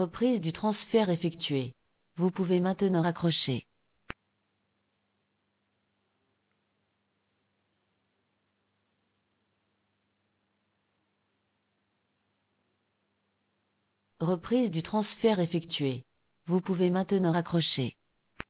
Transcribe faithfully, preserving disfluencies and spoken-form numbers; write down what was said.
Reprise du transfert effectué. Vous pouvez maintenant raccrocher. Reprise du transfert effectué. Vous pouvez maintenant raccrocher.